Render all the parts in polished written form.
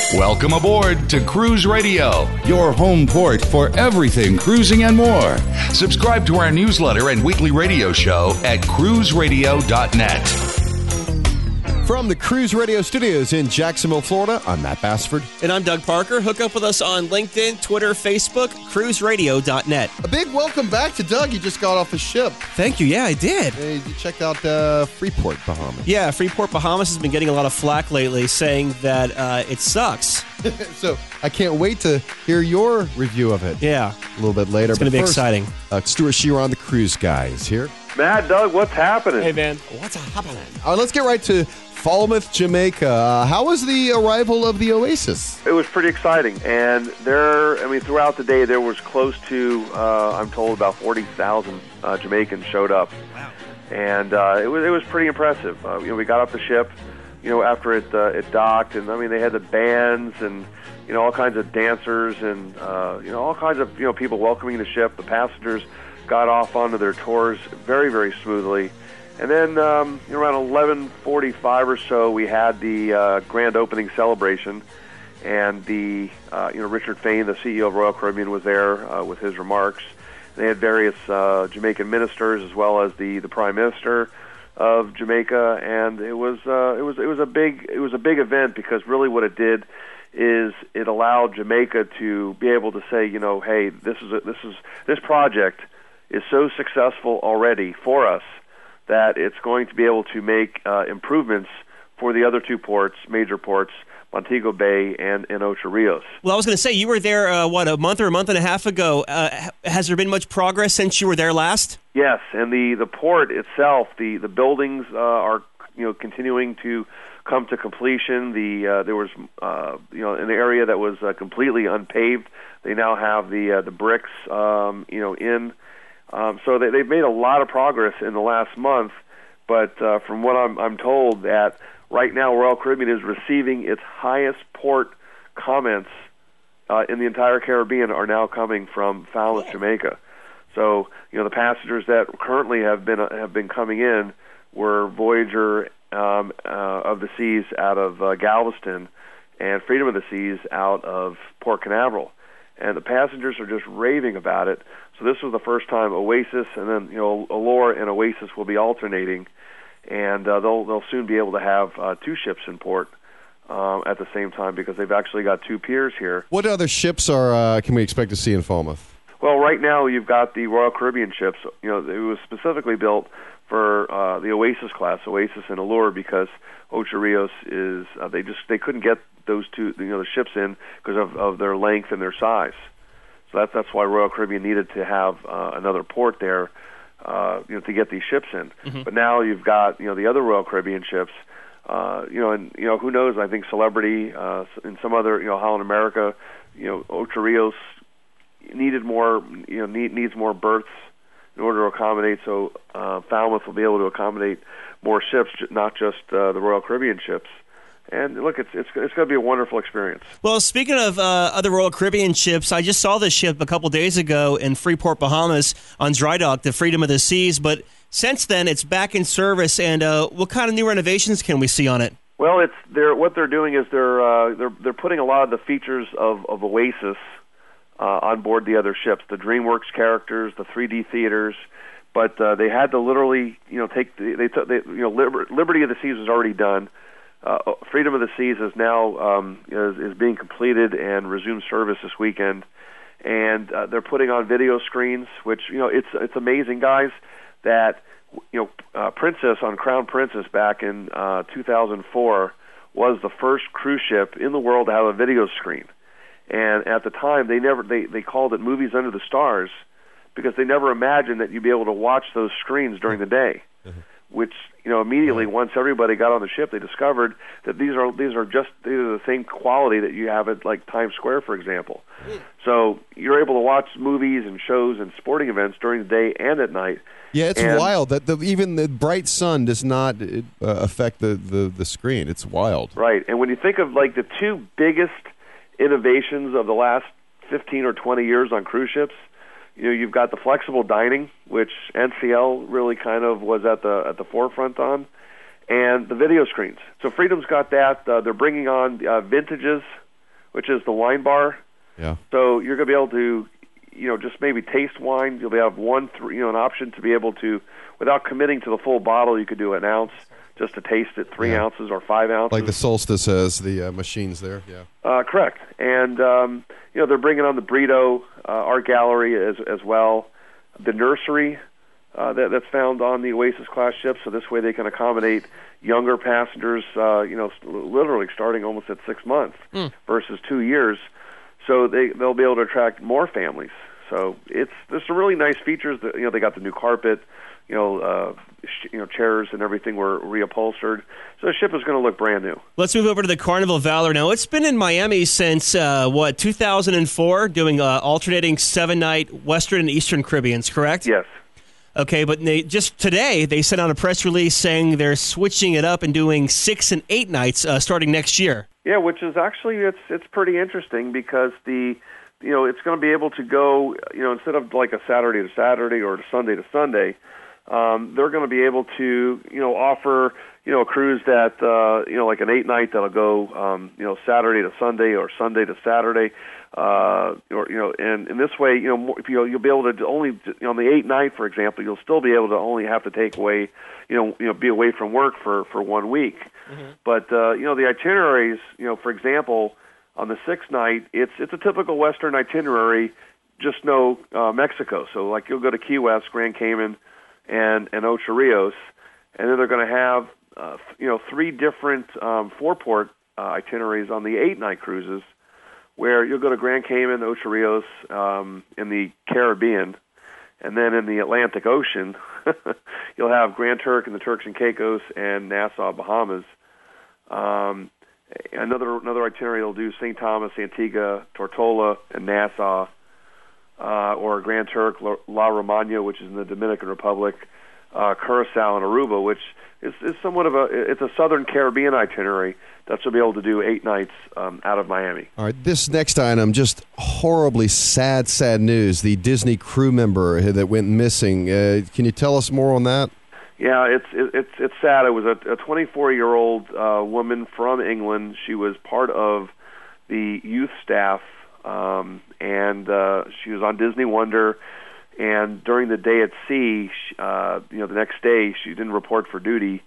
Welcome aboard to Cruise Radio, your home port for everything cruising and more. Subscribe to our newsletter and weekly radio show at cruiseradio.net. From the Cruise Radio Studios in Jacksonville, Florida, I'm Matt Bassford. And I'm Doug Parker. Hook up with us on LinkedIn, Twitter, Facebook, cruiseradio.net. A big welcome back to Doug. You just got off the ship. Thank you. Yeah, I did. You checked out Freeport, Bahamas. Yeah, Freeport, Bahamas has been getting a lot of flack lately, saying that it sucks. So I can't wait to hear your review of it. Yeah. A little bit later. It's going to be exciting. Stuart Shearon, the cruise guy, is here. Matt, Doug, what's happening? Hey, man. What's happening? All right, let's get right to Falmouth, Jamaica. How was the arrival of the Oasis? It was pretty exciting, and throughout the day there was close to, I'm told, about 40,000 Jamaicans showed up. Wow. And it was pretty impressive. We got off the ship, after it docked, and they had the bands and all kinds of dancers and all kinds of people welcoming the ship. The passengers got off onto their tours very, very smoothly. And then around 11:45 or so, we had the grand opening celebration, and the Richard Fain, the CEO of Royal Caribbean, was there with his remarks. They had various Jamaican ministers as well as the Prime Minister of Jamaica, and it was a big event, because really what it did is it allowed Jamaica to be able to say, hey, this project is so successful already for us that it's going to be able to make improvements for the other two ports, major ports, Montego Bay and Ocho Rios. Well, I was going to say, you were there, a month or a month and a half ago. Has there been much progress since you were there last? Yes, and the port itself, the buildings are continuing to come to completion. There was an area that was completely unpaved. They now have the bricks in. So they've made a lot of progress in the last month, but from what I'm told, that right now Royal Caribbean is receiving its highest port comments in the entire Caribbean are now coming from Falmouth, Jamaica. So the passengers that currently have been coming in were Voyager of the Seas out of Galveston and Freedom of the Seas out of Port Canaveral. And the passengers are just raving about it. So this was the first time Oasis, and then Allure and Oasis will be alternating, and they'll soon be able to have two ships in port at the same time, because they've actually got two piers here. What other ships can we expect to see in Falmouth? Well, right now you've got the Royal Caribbean ships. It was specifically built for the Oasis class, Oasis and Allure, because Ocho Rios is they couldn't get those two the ships in because of their length and their size. So that's why Royal Caribbean needed to have another port there, to get these ships in. Mm-hmm. But now you've got the other Royal Caribbean ships, and who knows? I think Celebrity and some other Holland America, Ocho Rios needed more needs more berths in order to accommodate. So Falmouth will be able to accommodate more ships, not just the Royal Caribbean ships. And look, it's going to be a wonderful experience. Well, speaking of other Royal Caribbean ships, I just saw this ship a couple days ago in Freeport, Bahamas on dry dock, the Freedom of the Seas. But since then, it's back in service. And what kind of new renovations can we see on it? Well, what they're doing is they're putting a lot of the features of Oasis on board the other ships, the DreamWorks characters, the 3D theaters. But they had to literally take Liberty of the Seas was already done. Freedom of the Seas is now is being completed and resumed service this weekend, and they're putting on video screens, which it's amazing, guys, that Princess on Crown Princess back in 2004 was the first cruise ship in the world to have a video screen, and at the time they called it Movies Under the Stars, because they never imagined that you'd be able to watch those screens during the day. Mm-hmm. Which immediately, once everybody got on the ship, they discovered that these are the same quality that you have at like Times Square, for example. So you're able to watch movies and shows and sporting events during the day and at night. Yeah, it's wild that even the bright sun does not affect the screen. It's wild. Right, and when you think of like the two biggest innovations of the last 15 or 20 years on cruise ships, you've got the flexible dining, which NCL really kind of was at the forefront on, and the video screens. So Freedom's got that. They're bringing on vintages which is the wine bar. Yeah. So you're going to be able to, just maybe taste wine. You'll have an option to be able to, without committing to the full bottle, you could do an ounce just to taste it, 3 ounces or 5 ounces. Like the Solstice has the machines there, yeah. Correct. And, they're bringing on the Brito Art Gallery as well. The nursery that's found on the Oasis class ships, so this way they can accommodate younger passengers, literally starting almost at 6 months versus 2 years. So they'll be able to attract more families. So there's some really nice features. That, they got the new carpet, chairs and everything were reupholstered. So the ship is going to look brand new. Let's move over to the Carnival Valor now. It's been in Miami since 2004, doing alternating 7-night Western and Eastern Caribbeans, correct? Yes. Okay, but just today they sent out a press release saying they're switching it up and doing 6 and 8 nights starting next year. Yeah, which is actually it's pretty interesting because it's going to be able to go instead of like a Saturday to Saturday or Sunday to Sunday, they're going to be able to offer a cruise that like an 8-night that'll go Saturday to Sunday or Sunday to Saturday. And in this way, you'll be able to only on the 8-night, for example, you'll still be able to only have to take away, be away from work for 1 week. Mm-hmm. But the itineraries, for example, on the 6th night, it's a typical Western itinerary, just no Mexico. So like you'll go to Key West, Grand Cayman, and Ocho Rios, and then they're going to have 3 different 4-port itineraries on the 8-night cruises, where you'll go to Grand Cayman, Ocho Rios, in the Caribbean, and then in the Atlantic Ocean, you'll have Grand Turk and the Turks and Caicos and Nassau, Bahamas. Another itinerary will do St. Thomas, Antigua, Tortola, and Nassau, or Grand Turk, La Romana, which is in the Dominican Republic, Curacao, and Aruba, which is somewhat of it's a Southern Caribbean itinerary that you'll be able to do 8 nights out of Miami. All right, this next item, just horribly sad news. The Disney crew member that went missing. Can you tell us more on that? Yeah, it's sad. It was a 24-year-old woman from England. She was part of the youth staff, and she was on Disney Wonder. And during the day at sea, the next day, she didn't report for duty.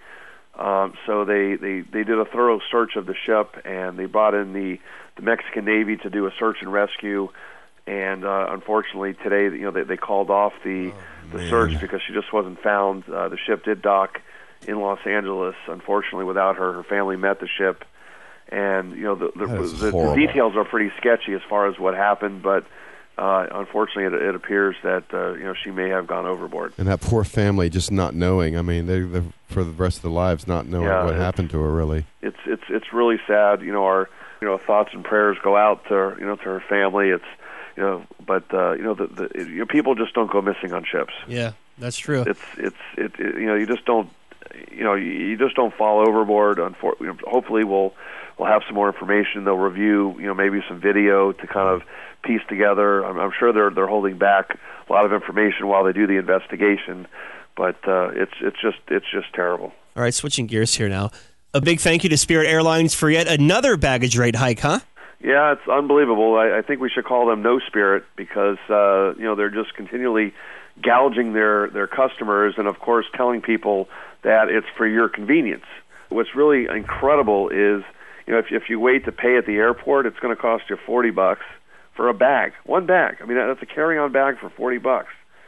So they did a thorough search of the ship, and they brought in the Mexican Navy to do a search and rescue. And unfortunately, today, they called off the search because she just wasn't found. The ship did dock in Los Angeles. Unfortunately, without her, her family met the ship, and the details are pretty sketchy as far as what happened, but. Unfortunately, it appears that she may have gone overboard. And that poor family just not knowing. I mean, they for the rest of their lives not knowing what happened to her. Really, it's really sad. Our thoughts and prayers go out to her, to her family. It's but people just don't go missing on ships. Yeah, that's true. You just don't you just don't fall overboard. Hopefully, we'll have some more information. They'll review maybe some video to kind of piece together. I'm sure they're holding back a lot of information while they do the investigation, but it's just terrible. All right, switching gears here now. A big thank you to Spirit Airlines for yet another baggage rate hike, huh? Yeah, it's unbelievable. I think we should call them No Spirit because they're just continually gouging their customers, and of course telling people that it's for your convenience. What's really incredible is if you wait to pay at the airport, it's going to cost you $40 for a bag, one bag. I mean, that's a carry-on bag for $40.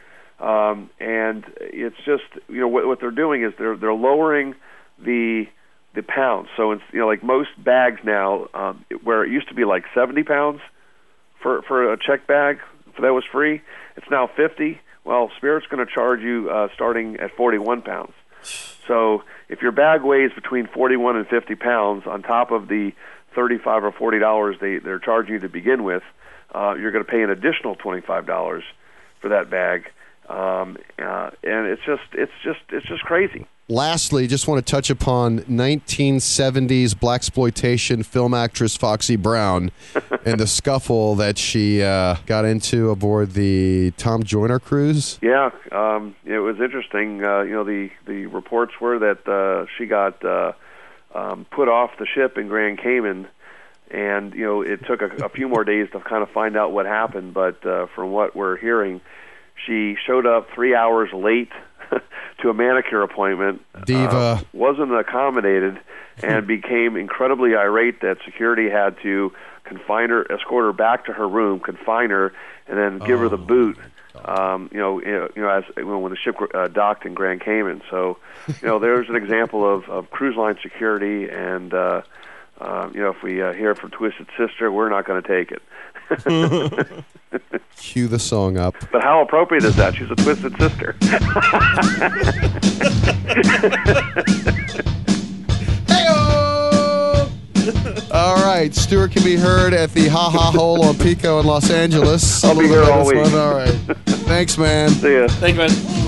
And it's just, what they're doing is they're lowering the pounds. So it's, like most bags now, where it used to be like 70 pounds for a check bag that was free, it's now 50. Well, Spirit's going to charge you starting at 41 pounds. So if your bag weighs between 41 and 50 pounds, on top of the $35 or $40 they're charging you to begin with, you're going to pay an additional $25 for that bag, and it's just crazy. Lastly, just want to touch upon 1970s blaxploitation film actress Foxy Brown and the scuffle that she got into aboard the Tom Joyner cruise. Yeah, it was interesting. The reports were that she got put off the ship in Grand Cayman. And, it took a few more days to kind of find out what happened, but from what we're hearing, she showed up 3 hours late to a manicure appointment, Diva. Wasn't accommodated, and became incredibly irate that security had to escort her back to her room, confine her, and then give her the boot. As when the ship docked in Grand Cayman. So, there's an example of cruise line security, and if we hear from Twisted Sister, we're not going to take it. Cue the song up. But how appropriate is that? She's a Twisted Sister. All right, Stuart can be heard at the Ha Ha Hole on Pico in Los Angeles. I'll be here all week. All right. Thanks, man. See ya. Thanks, man.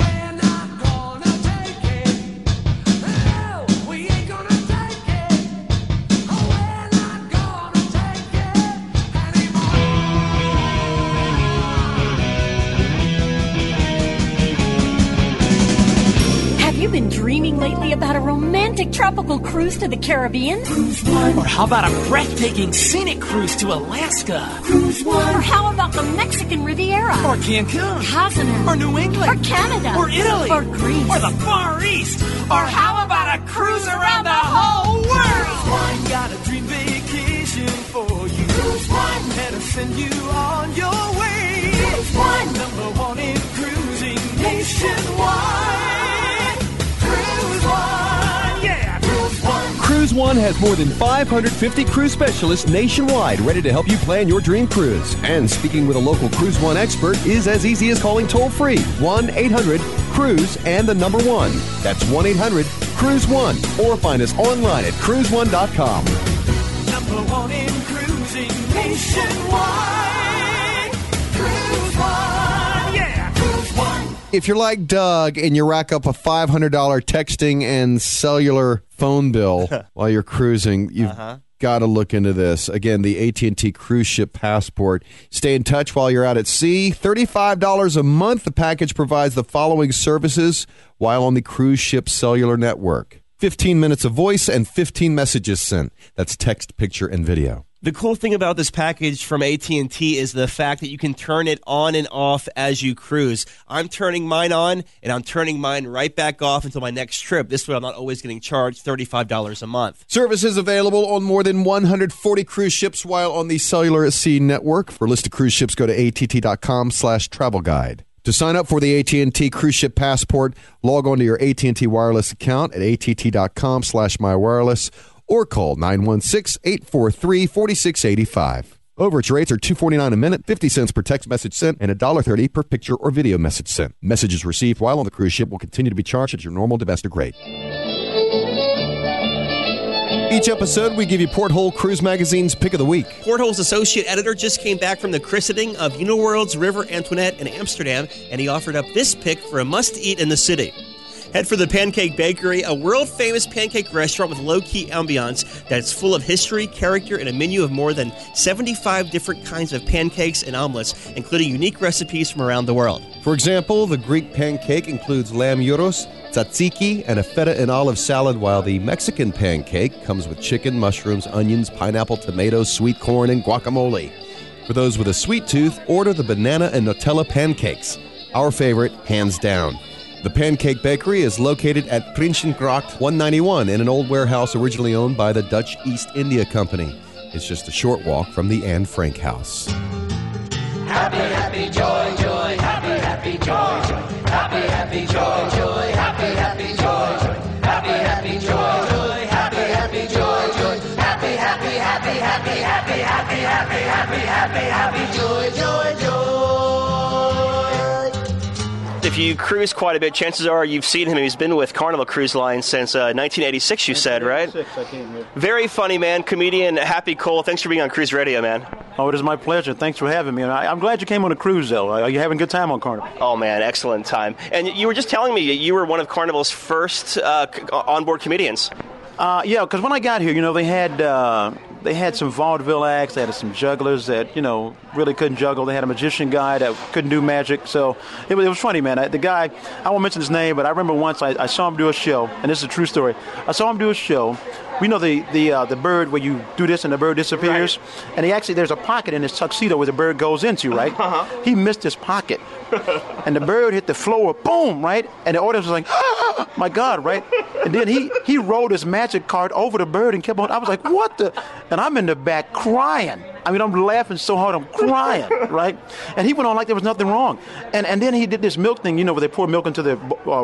Been dreaming lately about a romantic tropical cruise to the Caribbean? Cruise One. Or how about a breathtaking scenic cruise to Alaska? Cruise One. Or how about the Mexican Riviera? Or Cancun? Cozumel? Or New England? Or Canada? Or Italy? Or Greece? Or the Far East? Or how about a cruise around the whole world? Cruise One. Got a dream vacation for you. Cruise One. That'll send you on your way. Cruise One. Number one in cruising nationwide. Cruise One has more than 550 cruise specialists nationwide ready to help you plan your dream cruise. And speaking with a local Cruise One expert is as easy as calling toll-free 1-800-CRUISE and the number 1. That's 1-800-CRUISE-1. Or find us online at cruise1.com. Number one in cruising nationwide. Cruise One, yeah, Cruise One. If you're like Doug and you rack up a $500 texting and cellular phone bill while you're cruising, you've got to look into this. Again, the AT&T Cruise Ship Passport. Stay in touch while you're out at sea. $35 a month. The package provides the following services while on the cruise ship cellular network. 15 minutes of voice and 15 messages sent. That's text, picture, and video. The cool thing about this package from AT&T is the fact that you can turn it on and off as you cruise. I'm turning mine on, and I'm turning mine right back off until my next trip. This way I'm not always getting charged $35 a month. Service is available on more than 140 cruise ships while on the Cellular at Sea network. For a list of cruise ships, go to att.com/travel guide. To sign up for the AT&T Cruise Ship Passport, log on to your AT&T Wireless account at att.com/mywireless or call 916-843-4685. Overage rates are $2.49 a minute, 50 cents per text message sent, and $1.30 per picture or video message sent. Messages received while on the cruise ship will continue to be charged at your normal domestic rate. Each episode, we give you Porthole Cruise Magazine's Pick of the Week. Porthole's associate editor just came back from the christening of Uniworld's River Antoinette in Amsterdam, and he offered up this pick for a must-eat in the city. Head for the Pancake Bakery, a world-famous pancake restaurant with low-key ambiance that's full of history, character, and a menu of more than 75 different kinds of pancakes and omelets, including unique recipes from around the world. For example, the Greek pancake includes lamb gyros, tzatziki, and a feta and olive salad, while the Mexican pancake comes with chicken, mushrooms, onions, pineapple, tomatoes, sweet corn, and guacamole. For those with a sweet tooth, order the banana and Nutella pancakes. Our favorite, hands down. The Pancake Bakery is located at Prinsengracht 191 in an old warehouse originally owned by the Dutch East India Company. It's just a short walk from the Anne Frank House. Happy, happy, joy, joy, happy, happy, joy, joy, happy, happy, joy, joy, happy, happy, joy, joy, happy, happy, joy, joy, happy, happy, joy, joy, happy, happy, happy, happy, happy, happy, happy, happy, happy, happy, joy, joy, joy. If you cruise quite a bit, chances are you've seen him. He's been with Carnival Cruise Line since 1986, you said, right? 1986, I came here. Very funny man, comedian, Happy Cole. Thanks for being on Cruise Radio, man. Oh, it is my pleasure. Thanks for having me. And I'm glad you came on a cruise, though. Are you having a good time on Carnival? Oh, man, excellent time. And you were just telling me you were one of Carnival's first onboard comedians. Yeah, because when I got here, they had some vaudeville acts, they had some jugglers that, really couldn't juggle. They had a magician guy that couldn't do magic. So it was funny, man. The guy, I won't mention his name, but I remember once I saw him do a show, and this is a true story. I saw him do a show we know the bird where you do this and the bird disappears, and there's a pocket in his tuxedo where the bird goes into, right? He missed his pocket, and the bird hit the floor, boom, right? And the audience was like, oh, my God, right? And then he rolled his magic card over the bird and kept on. I was like, what the? And I'm in the back crying. I mean, I'm laughing so hard, I'm crying, right? And he went on like there was nothing wrong. And then he did this milk thing, where they pour milk into the,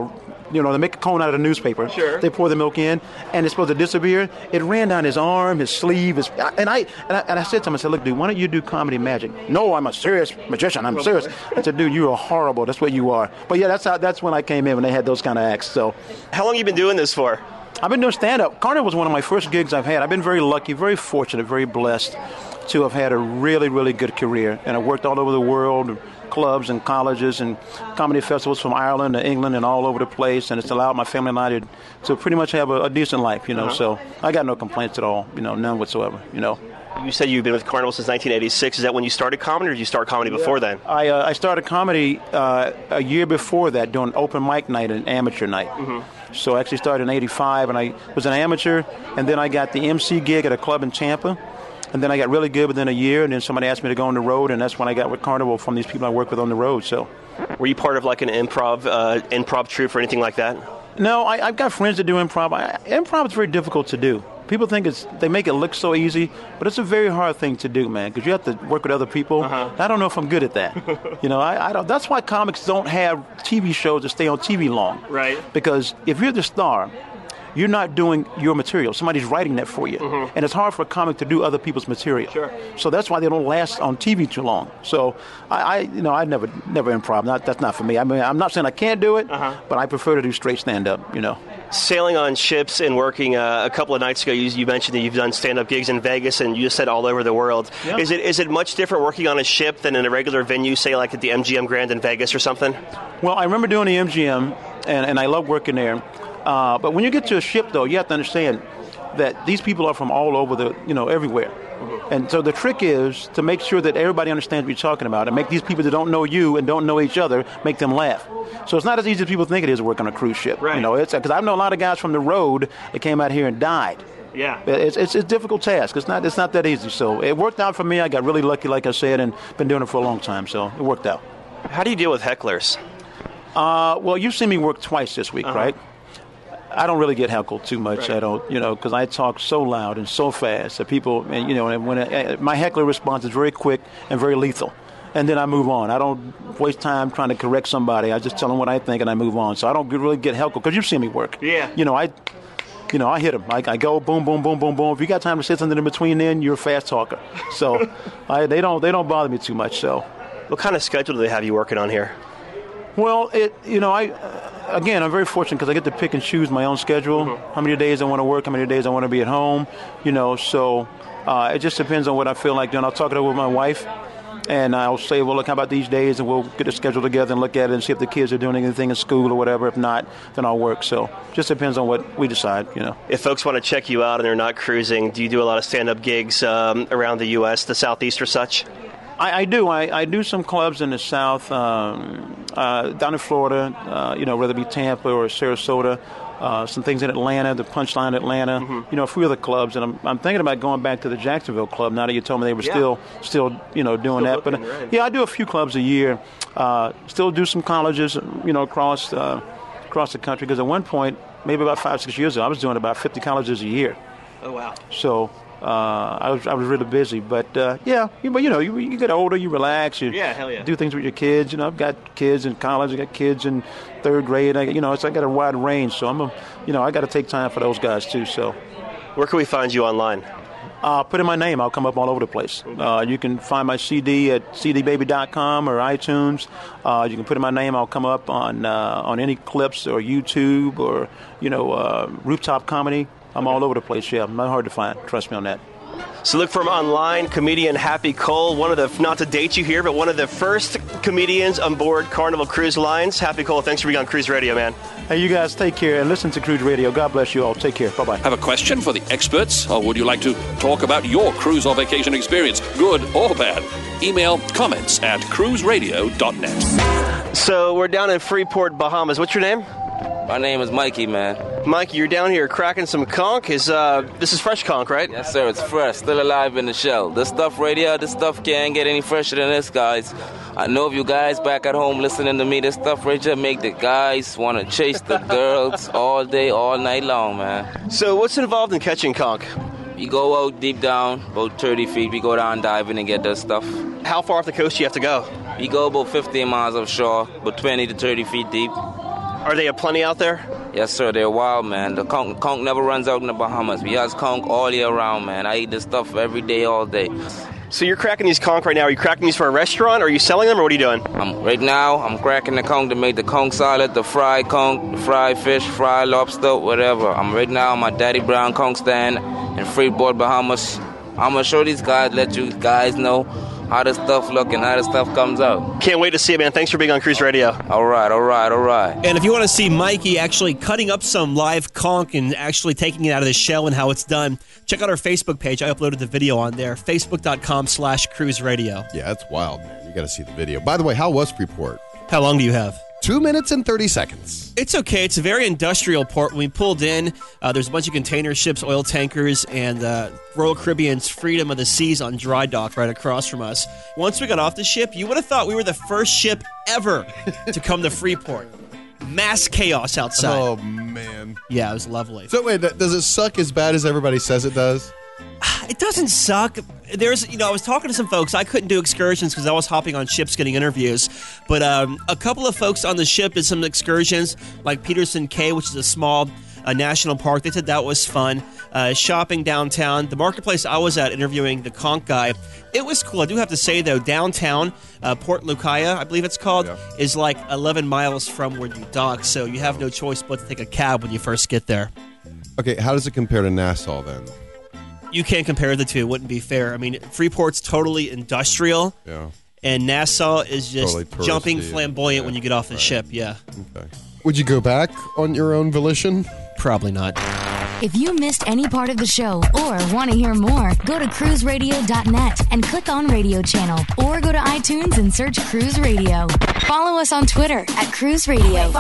they make a cone out of the newspaper. Sure. They pour the milk in, and it's supposed to disappear. It ran down his arm, his sleeve, and I said to him, I said, look, dude, why don't you do comedy magic? No, I'm a serious magician. I'm serious. I said, dude, you are horrible. That's what you are. But yeah, that's when I came in, when they had those kind of acts. So, how long have you been doing this for? I've been doing stand-up. Carnival was one of my first gigs I've had. I've been very lucky, very fortunate, very blessed to have had a really, really good career. And I worked all over the world, clubs and colleges and comedy festivals from Ireland to England and all over the place. And it's allowed my family and I to pretty much have a decent life, So I got no complaints at all, none whatsoever, You said you've been with Carnival since 1986. Is that when you started comedy, or did you start comedy before then? I started comedy a year before that, doing open mic night and amateur night. So I actually started in 85, and I was an amateur, and then I got the MC gig at a club in Tampa, and then I got really good within a year, and then somebody asked me to go on the road, and that's when I got with Carnival from these people I work with on the road. So, were you part of like an improv troupe or anything like that? No, I've got friends that do improv. Improv is very difficult to do. People think they make it look so easy, but it's a very hard thing to do, man, because you have to work with other people. I don't know if I'm good at that. I don't. That's why comics don't have TV shows that stay on TV long. Right. Because if you're the star, you're not doing your material. Somebody's writing that for you. And it's hard for a comic to do other people's material. Sure. So that's why they don't last on TV too long. So I never improv. That's not for me. I mean, I'm not saying I can't do it, but I prefer to do straight stand-up, Sailing on ships and working a couple of nights ago, you mentioned that you've done stand-up gigs in Vegas, and you just said all over the world. Yeah. Is it much different working on a ship than in a regular venue, say like at the MGM Grand in Vegas or something? Well, I remember doing the MGM, and I love working there. But when you get to a ship, though, you have to understand that these people are from all over everywhere. And so the trick is to make sure that everybody understands what you're talking about and make these people that don't know you and don't know each other, make them laugh. So it's not as easy as people think it is to work on a cruise ship. Right. It's because I know a lot of guys from the road that came out here and died. Yeah. It's a difficult task. It's not that easy. So it worked out for me. I got really lucky, like I said, and been doing it for a long time. So it worked out. How do you deal with hecklers? Well, you've seen me work twice this week, right? I don't really get heckled too much. Right. I don't, because I talk so loud and so fast that people, and when my heckler response is very quick and very lethal. And then I move on. I don't waste time trying to correct somebody. I just tell them what I think and I move on. So I don't really get heckled because you've seen me work. Yeah. I hit them. I go boom, boom, boom, boom, boom. If you got time to say something in between, then you're a fast talker. So they don't bother me too much. So, what kind of schedule do they have you working on here? Well, I'm very fortunate because I get to pick and choose my own schedule. How many days I want to work, how many days I want to be at home. So it just depends on what I feel like doing. I'll talk it over with my wife. And I'll say, well, look, how about these days? And we'll get a schedule together and look at it and see if the kids are doing anything in school or whatever. If not, then I'll work. So just depends on what we decide, If folks want to check you out and they're not cruising, do you do a lot of stand-up gigs around the U.S., the Southeast or such? I do. I do some clubs in the South, down in Florida, whether it be Tampa or Sarasota. Some things in Atlanta, the Punchline Atlanta, a few other clubs, and I'm thinking about going back to the Jacksonville club now that you told me they were still doing that. But yeah, I do a few clubs a year. Still do some colleges, across the country. Because at one point, maybe about 5-6 years ago, I was doing about 50 colleges a year. Oh wow! So. I was really busy, but you get older, you relax, you do things with your kids. I've got kids in college, I got kids in third grade. I got a wide range, so I got to take time for those guys too. So, where can we find you online? Put in my name, I'll come up all over the place. You can find my CD at cdbaby.com or iTunes. You can put in my name, I'll come up on any clips or YouTube or Rooftop Comedy. I'm all over the place, yeah. I'm not hard to find. Trust me on that. So look for him online, comedian Happy Cole, not to date you here, but one of the first comedians on board Carnival Cruise Lines. Happy Cole, thanks for being on Cruise Radio, man. Hey, you guys take care and listen to Cruise Radio. God bless you all. Take care. Bye-bye. Have a question for the experts, or would you like to talk about your cruise or vacation experience, good or bad? Email comments@cruiseradio.net. So we're down in Freeport, Bahamas. What's your name? My name is Mikey, man. Mike, you're down here cracking some conch. This is fresh conch, right? Yes, sir. It's fresh, still alive in the shell. This stuff right here, this stuff can't get any fresher than this, guys. I know if you guys back at home listening to me, this stuff right here make the guys want to chase the girls all day, all night long, man. So what's involved in catching conch? You go out deep down, about 30 feet. We go down diving and get this stuff. How far off the coast do you have to go? We go about 15 miles offshore, about 20 to 30 feet deep. Are they plenty out there? Yes, sir. They're wild, man. The conch never runs out in the Bahamas. We have conch all year round, man. I eat this stuff every day, all day. So you're cracking these conch right now. Are you cracking these for a restaurant, or are you selling them, or what are you doing? Right now, I'm cracking the conch to make the conch salad, the fried conch, the fried fish, fried lobster, whatever. I'm right now on my Daddy Brown conch stand in Freeport, Bahamas. I'm going to show these guys, let you guys know how this stuff look and how this stuff comes out. Can't wait to see it, man. Thanks for being on Cruise Radio. All right. And if you want to see Mikey actually cutting up some live conch and actually taking it out of the shell and how it's done, check out our Facebook page. I uploaded the video on there, facebook.com/Cruise Radio. Yeah, that's wild, man. You got to see the video. By the way, how was Freeport? How long do you have? 2 minutes and 30 seconds. It's okay. It's a very industrial port. When we pulled in, there's a bunch of container ships, oil tankers, and Royal Caribbean's Freedom of the Seas on dry dock right across from us. Once we got off the ship, you would have thought we were the first ship ever to come to Freeport. Mass chaos outside. Oh, man. Yeah, it was lovely. So wait, does it suck as bad as everybody says it does? It doesn't suck. I was talking to some folks. I couldn't do excursions because I was hopping on ships getting interviews. But a couple of folks on the ship did some excursions, like Peterson Cay, which is a small national park. They said that was fun. Shopping downtown. The marketplace I was at interviewing the conch guy, it was cool. I do have to say, though, downtown, Port Lucaya, I believe it's called, is like 11 miles from where you dock. So you have no choice but to take a cab when you first get there. Okay, how does it compare to Nassau then? You can't compare the two. It wouldn't be fair. I mean, Freeport's totally industrial, and Nassau is just totally jumping flamboyant when you get off the ship, Okay. Would you go back on your own volition? Probably not. If you missed any part of the show or want to hear more, go to cruiseradio.net and click on Radio Channel, or go to iTunes and search Cruise Radio. Follow us on Twitter at Cruise Radio.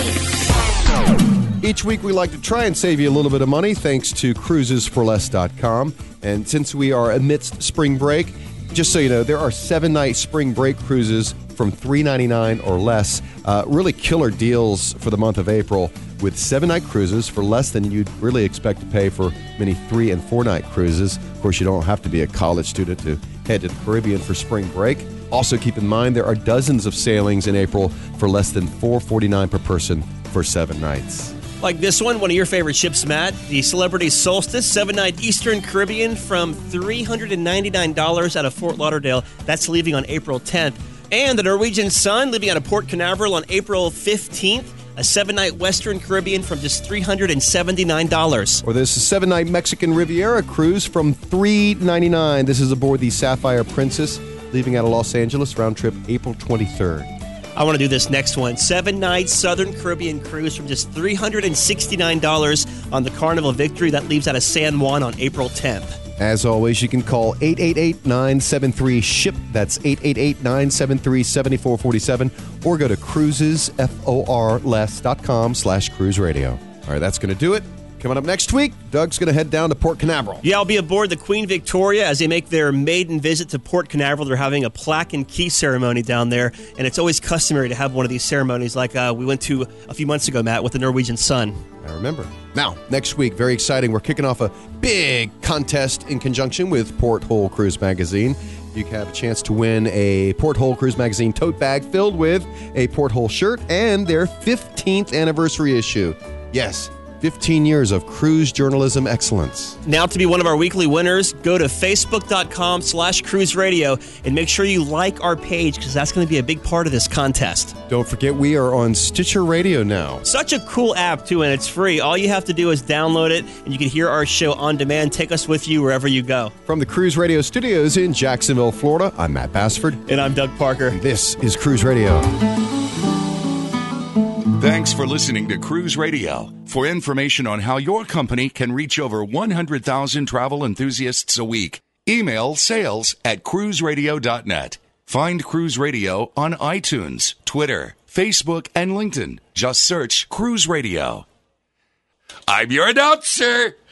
Each week we like to try and save you a little bit of money thanks to cruisesforless.com. And since we are amidst spring break, just so you know, there are 7-night spring break cruises from $3.99 or less. Really killer deals for the month of April with 7-night cruises for less than you'd really expect to pay for many 3- and 4-night cruises. Of course, you don't have to be a college student to head to the Caribbean for spring break. Also, keep in mind there are dozens of sailings in April for less than $4.49 per person for 7 nights. Like this one of your favorite ships, Matt, the Celebrity Solstice, 7-night Eastern Caribbean from $399 out of Fort Lauderdale. That's leaving on April 10th. And the Norwegian Sun, leaving out of Port Canaveral on April 15th. A 7-night Western Caribbean from just $379. Or there's a 7-night Mexican Riviera cruise from $399. This is aboard the Sapphire Princess, leaving out of Los Angeles, round trip April 23rd. I want to do this next one. 7-night Southern Caribbean cruise from just $369 on the Carnival Victory. That leaves out of San Juan on April 10th. As always, you can call 888-973-SHIP. That's 888-973-7447. Or go to cruisesforless.com/cruise radio. All right, that's going to do it. Coming up next week, Doug's going to head down to Port Canaveral. Yeah, I'll be aboard the Queen Victoria as they make their maiden visit to Port Canaveral. They're having a plaque and key ceremony down there, and it's always customary to have one of these ceremonies like we went to a few months ago, Matt, with the Norwegian Sun. I remember. Now, next week, very exciting, we're kicking off a big contest in conjunction with Porthole Cruise Magazine. You can have a chance to win a Porthole Cruise Magazine tote bag filled with a Porthole shirt and their 15th anniversary issue. Yes, 15 years of cruise journalism excellence. Now, to be one of our weekly winners, go to facebook.com/cruise radio and make sure you like our page because that's going to be a big part of this contest. Don't forget, we are on Stitcher Radio now. Such a cool app, too, and it's free. All you have to do is download it, and you can hear our show on demand. Take us with you wherever you go. From the Cruise Radio studios in Jacksonville, Florida, I'm Matt Bassford. And I'm Doug Parker. And this is Cruise Radio. Thanks for listening to Cruise Radio. For information on how your company can reach over 100,000 travel enthusiasts a week, email sales@cruiseradio.net. Find Cruise Radio on iTunes, Twitter, Facebook, and LinkedIn. Just search Cruise Radio. I'm your announcer,